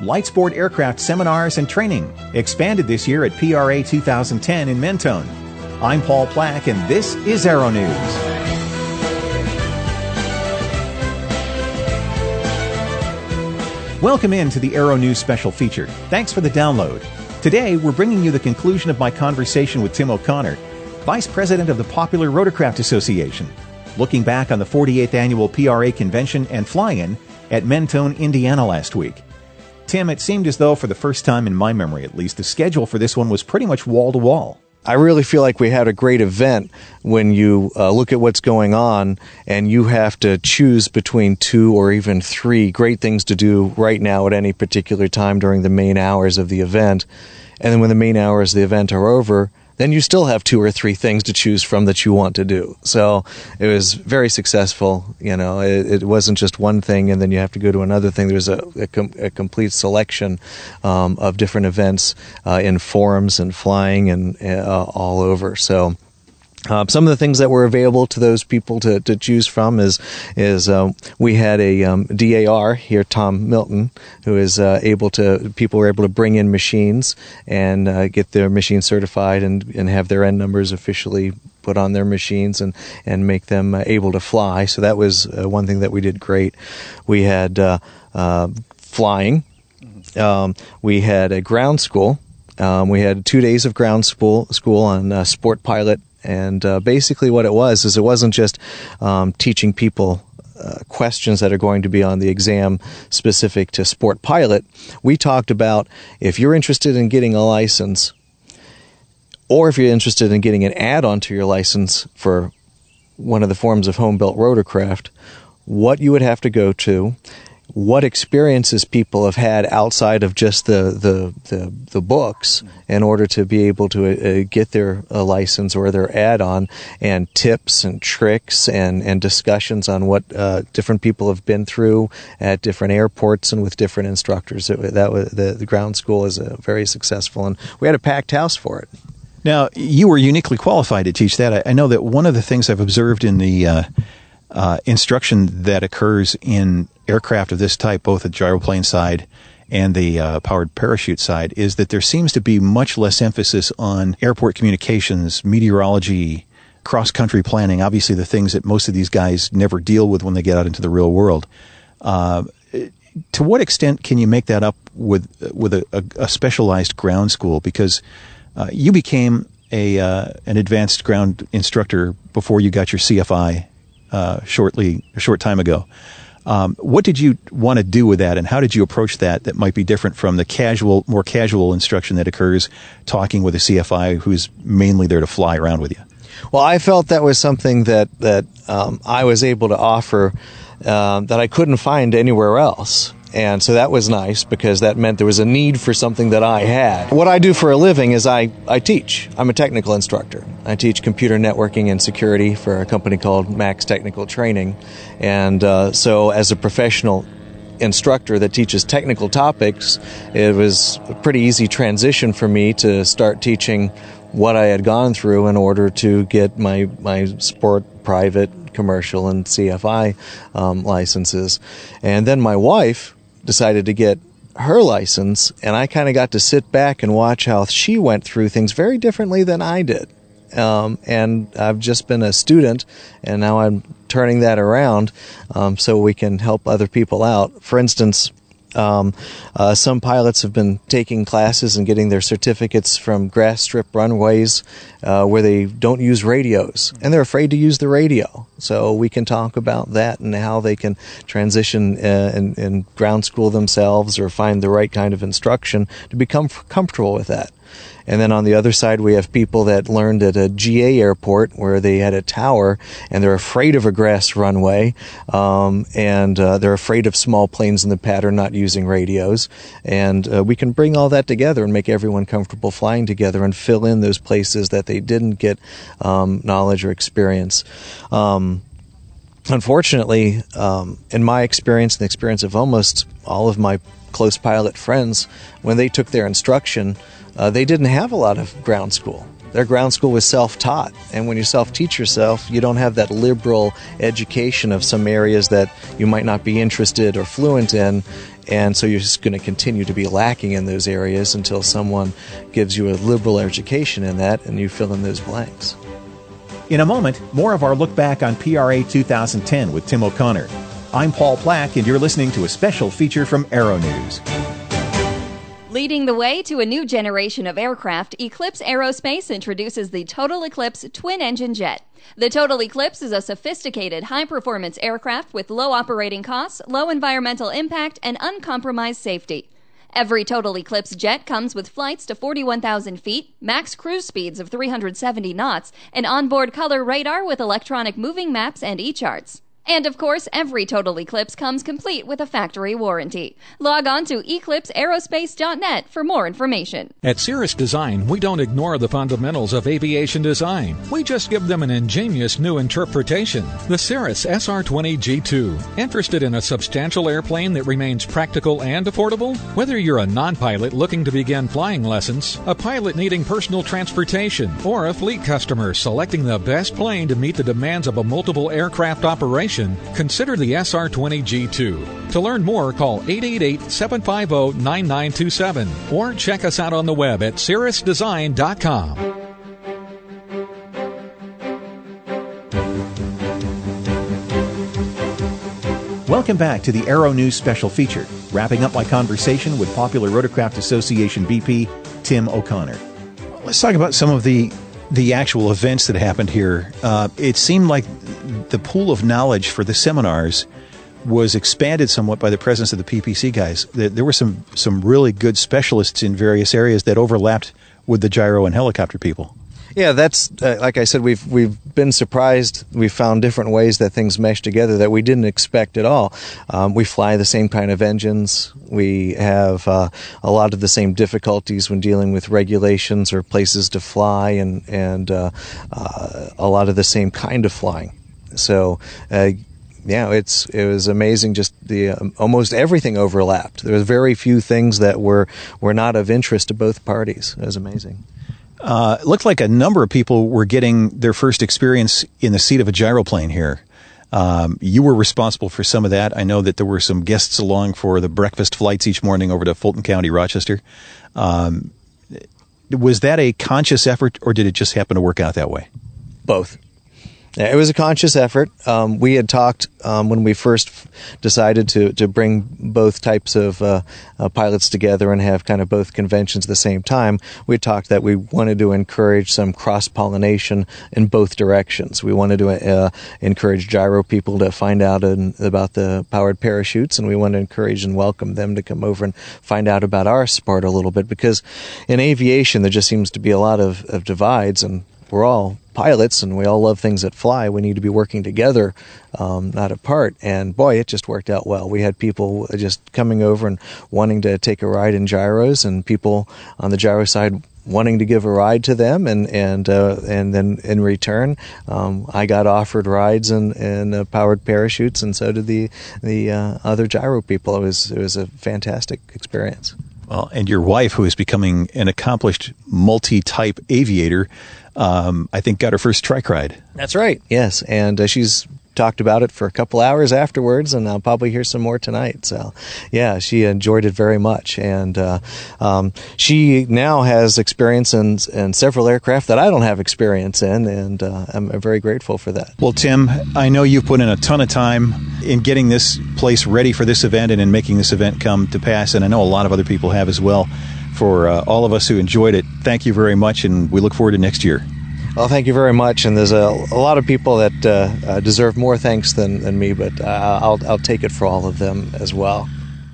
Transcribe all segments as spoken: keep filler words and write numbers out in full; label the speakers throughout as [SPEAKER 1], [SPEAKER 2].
[SPEAKER 1] Light Sport Aircraft Seminars and Training, expanded this year at P R A two thousand ten in Mentone. I'm Paul Plack, and this is Aero News. Welcome in to the Aero News special feature. Thanks for the download. Today, we're bringing you the conclusion of my conversation with Tim O'Connor, Vice President of the Popular Rotorcraft Association, looking back on the forty-eighth Annual P R A Convention and fly-in at Mentone, Indiana last week. Tim, it seemed as though for the first time in my memory at least, the schedule for this one was pretty much wall-to-wall.
[SPEAKER 2] I really feel like we had a great event when you uh, look at what's going on and you have to choose between two or even three great things to do right now at any particular time during the main hours of the event. And then when the main hours of the event are over, then you still have two or three things to choose from that you want to do. So it was very successful. You know, it, it wasn't just one thing and then you have to go to another thing. There was a, a, com- a complete selection um, of different events uh, in forums and flying and uh, all over. So Uh, some of the things that were available to those people to, to choose from is is um, we had a um, D A R here, Tom Milton, who is uh, able to, people were able to bring in machines and uh, get their machine certified and, and have their N numbers officially put on their machines and, and make them uh, able to fly. So that was uh, one thing that we did great. We had uh, uh, flying. Um, we had a ground school. Um, we had two days of ground school, school on uh, Sport Pilot. And uh, basically what it was is it wasn't just um, teaching people uh, questions that are going to be on the exam specific to Sport Pilot. We talked about if you're interested in getting a license or if you're interested in getting an add-on to your license for one of the forms of home-built rotorcraft, what you would have to go to, what experiences people have had outside of just the, the, the, the books in order to be able to uh, get their uh, license or their add-on, and tips and tricks and, and discussions on what uh, different people have been through at different airports and with different instructors. It, that was, the, the ground school is uh, very successful, and we had a packed house for it.
[SPEAKER 1] Now, you were uniquely qualified to teach that. I, I know that one of the things I've observed in the uh, uh, instruction that occurs in aircraft of this type, both at gyroplane side and the uh, powered parachute side, is that there seems to be much less emphasis on airport communications, meteorology, cross-country planning, obviously the things that most of these guys never deal with when they get out into the real world. Uh, to what extent can you make that up with with a, a, a specialized ground school? Because uh, you became a uh, an advanced ground instructor before you got your C F I uh, shortly a short time ago. Um, what did you want to do with that, and how did you approach that that might be different from the casual, more casual instruction that occurs talking with a C F I who's mainly there to fly around with you?
[SPEAKER 2] Well, I felt that was something that, that um, I was able to offer uh, that I couldn't find anywhere else. And so that was nice because that meant there was a need for something that I had. What I do for a living is I, I teach. I'm a technical instructor. I teach computer networking and security for a company called Max Technical Training. And uh, so as a professional instructor that teaches technical topics, it was a pretty easy transition for me to start teaching what I had gone through in order to get my, my sport, private, commercial, and C F I um, licenses. And then my wife decided to get her license, and I kind of got to sit back and watch how she went through things very differently than I did. Um, and I've just been a student, and now I'm turning that around um, so we can help other people out. For instance, Um, uh, some pilots have been taking classes and getting their certificates from grass strip runways uh, where they don't use radios, and they're afraid to use the radio. So we can talk about that and how they can transition uh, and, and ground school themselves or find the right kind of instruction to become comfortable with that. And then on the other side, we have people that learned at a G A airport where they had a tower and they're afraid of a grass runway, um, and uh, they're afraid of small planes in the pattern not using radios. And uh, we can bring all that together and make everyone comfortable flying together and fill in those places that they didn't get um, knowledge or experience. Um, unfortunately, um, in my experience and the experience of almost all of my close pilot friends, when they took their instruction, Uh, they didn't have a lot of ground school. their ground school was self-taught. And when you self-teach yourself, you don't have that liberal education of some areas that you might not be interested or fluent in. And so you're just going to continue to be lacking in those areas until someone gives you a liberal education in that and you fill in those blanks.
[SPEAKER 1] In a moment, more of our look back on P R A two thousand ten with Tim O'Connor. I'm Paul Plack, and you're listening to a special feature from Aero News.
[SPEAKER 3] Leading the way to a new generation of aircraft, Eclipse Aerospace introduces the Total Eclipse twin-engine jet. The Total Eclipse is a sophisticated, high-performance aircraft with low operating costs, low environmental impact, and uncompromised safety. Every Total Eclipse jet comes with flights to forty-one thousand feet, max cruise speeds of three hundred seventy knots, and onboard color radar with electronic moving maps and e-charts. And of course, every Total Eclipse comes complete with a factory warranty. Log on to eclipse aerospace dot net for more information.
[SPEAKER 4] At Cirrus Design, we don't ignore the fundamentals of aviation design. We just give them an ingenious new interpretation. The Cirrus S R twenty G two. Interested in a substantial airplane that remains practical and affordable? Whether you're a non-pilot looking to begin flying lessons, a pilot needing personal transportation, or a fleet customer selecting the best plane to meet the demands of a multiple aircraft operation, consider the S R twenty G two. To learn more, call eight eight eight, seven five zero, nine nine two seven or check us out on the web at cirrus design dot com.
[SPEAKER 1] Welcome back to the Aero News special feature, wrapping up my conversation with Popular Rotorcraft Association V P Tim O'Connor. Let's talk about some of the the actual events that happened here. Uh, it seemed like the pool of knowledge for the seminars was expanded somewhat by the presence of the P P C guys. There, there were some, some really good specialists in various areas that overlapped with the gyro and helicopter people.
[SPEAKER 2] Yeah, that's uh, like I said. We've we've been surprised. We've found different ways that things mesh together that we didn't expect at all. Um, we fly the same kind of engines. We have uh, a lot of the same difficulties when dealing with regulations or places to fly, and and uh, uh, a lot of the same kind of flying. So. Uh, Yeah, it's it was amazing. Just the um, almost everything overlapped. There was very few things that were were not of interest to both parties. It was amazing.
[SPEAKER 1] Uh, it looked like a number of people were getting their first experience in the seat of a gyroplane here. Um, you were responsible for some of that. I know that there were some guests along for the breakfast flights each morning over to Fulton County, Rochester. Um, was that a conscious effort, or did it just happen to work out that way?
[SPEAKER 2] Both. Yeah, it was a conscious effort. Um, we had talked um, when we first f- decided to, to bring both types of uh, uh, pilots together and have kind of both conventions at the same time. We had talked that we wanted to encourage some cross-pollination in both directions. We wanted to uh, encourage gyro people to find out in, about the powered parachutes, and we wanted to encourage and welcome them to come over and find out about our sport a little bit, because in aviation there just seems to be a lot of, of divides, and we're all pilots and we all love things that fly. We need to be working together, um, not apart. And boy, it just worked out well. We had people just coming over and wanting to take a ride in gyros, and people on the gyro side wanting to give a ride to them, and and uh, and then in return, um, I got offered rides and and uh, powered parachutes, and so did the the uh, other gyro people. It was it was a fantastic experience.
[SPEAKER 1] Well, and your wife, who is becoming an accomplished multi-type aviator, um, I think got her first trike ride.
[SPEAKER 2] That's right. Yes, and uh, she's talked about it for a couple hours afterwards, and I'll probably hear some more tonight. So, yeah, she enjoyed it very much, and uh, um, she now has experience in, in several aircraft that I don't have experience in, and uh, I'm very grateful for that.
[SPEAKER 1] Well, Tim, I know you've put in a ton of time in getting this place ready for this event and in making this event come to pass, and I know a lot of other people have as well. For uh, all of us who enjoyed it, thank you very much, and we look forward to next year.
[SPEAKER 2] Well, thank you very much, and there's a, a lot of people that uh, uh, deserve more thanks than, than me, but uh, I'll, I'll take it for all of them as well.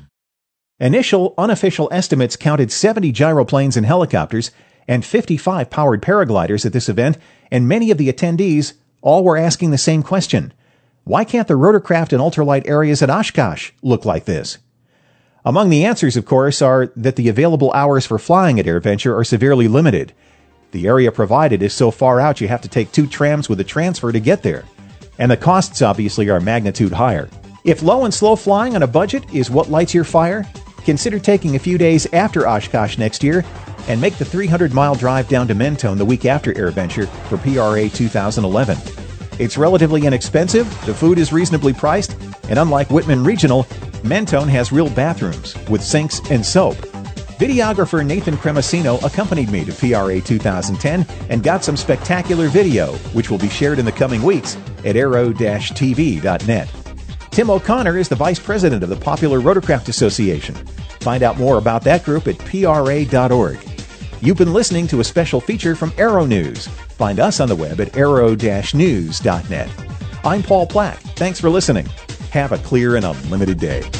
[SPEAKER 1] Initial unofficial estimates counted seventy gyroplanes and helicopters and fifty-five powered paragliders at this event, and many of the attendees all were asking the same question. Why can't the rotorcraft and ultralight areas at Oshkosh look like this? Among the answers, of course, are that the available hours for flying at AirVenture are severely limited. The area provided is so far out you have to take two trams with a transfer to get there. And the costs obviously are magnitude higher. If low and slow flying on a budget is what lights your fire, consider taking a few days after Oshkosh next year and make the three hundred mile drive down to Mentone the week after AirVenture for P R A two thousand eleven. It's relatively inexpensive, the food is reasonably priced, and unlike Whitman Regional, Mentone has real bathrooms with sinks and soap. Videographer Nathan Cremosino accompanied me to P R A two thousand ten and got some spectacular video, which will be shared in the coming weeks at aero dash t v dot net. Tim O'Connor is the Vice President of the Popular Rotorcraft Association. Find out more about that group at p r a dot org. You've been listening to a special feature from Aero News. Find us on the web at aero dash news dot net. I'm Paul Plack. Thanks for listening. Have a clear and unlimited day.